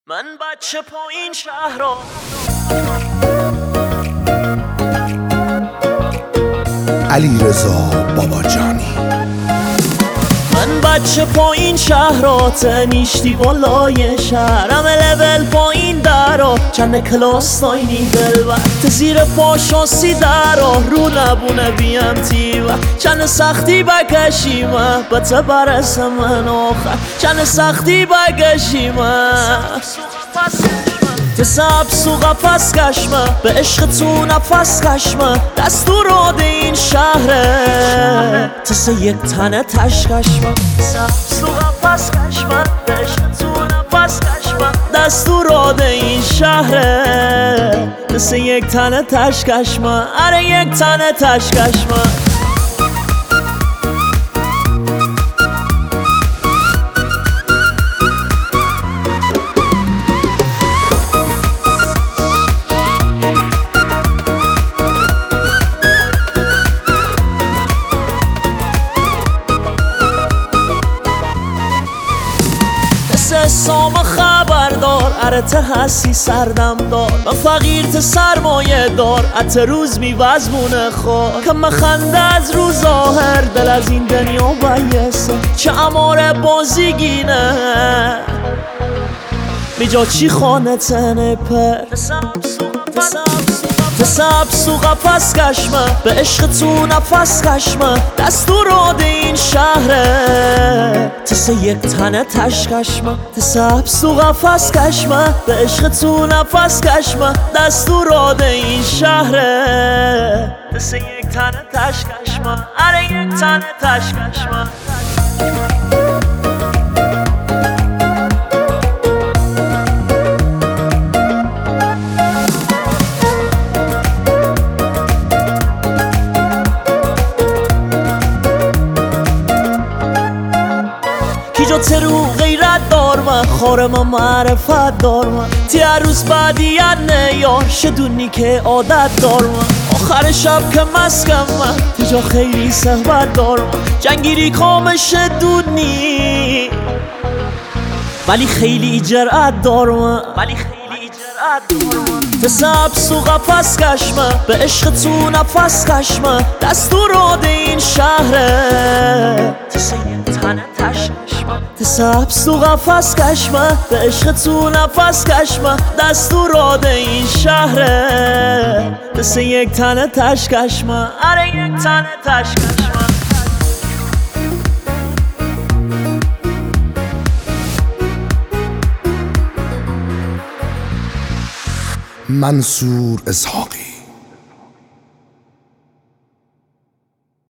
من بچه پایین شهر را علیرضا باباجانی. من بچه پایین شهرات نیشتی بالای شهرم لول پایین درا چند کلاس ناینی دلوقت زیر پاشاسی درا رو نبونه بیم تیوه چند سختی بکشیم بته برسه من آخر چند سختی بکشیم تساب سو قفص کشمه به عشق تو نفس کشمه دستور راده این شهره تسه یک تنه تش کشمه تساب سو قفص کشمه به عشق تو نفس کشمه دستور راده این شهره تسه یک تنه تش کشمه اره یک تنه تش کشمه سام خبردار ارته هستی سردم دار و فقیر ته سرمایه دار ات روز میوزمونه خواه که مخنده از رو ظاهر دل از این دنیا بیسته چه اماره بازیگینه میجا چی خانه تنه پر تساب سو قفص کشمه به عشق تو نفس کشمه دستور راده این شهره تسه یک تنه تش کشمه تساب سو قفص کشمه به عشق تو نفس کشمه دستور راده این شهره تسه یک تنه تش کشمه اره یک تنه تش کشمه جو ترو غیرت دار من خارم معرفت دار من تی روز بعدیت نیار شدونی که عادت دار من آخر شب که مسکم من تی جا خیلی صحبت دار من جنگیری کامش دونی ولی خیلی جرأت دار من تساب سو قفص کشمه به عشق تو نفس کشمه دستور راده این شهره تسه یک تنه تش کشمه تساب سو قفص کشمه به عشق تو نفس کشمه دستور راده این شهره تسه یک تنه تش کشمه اره یک تنه تش کشمه منصور اسحاقی.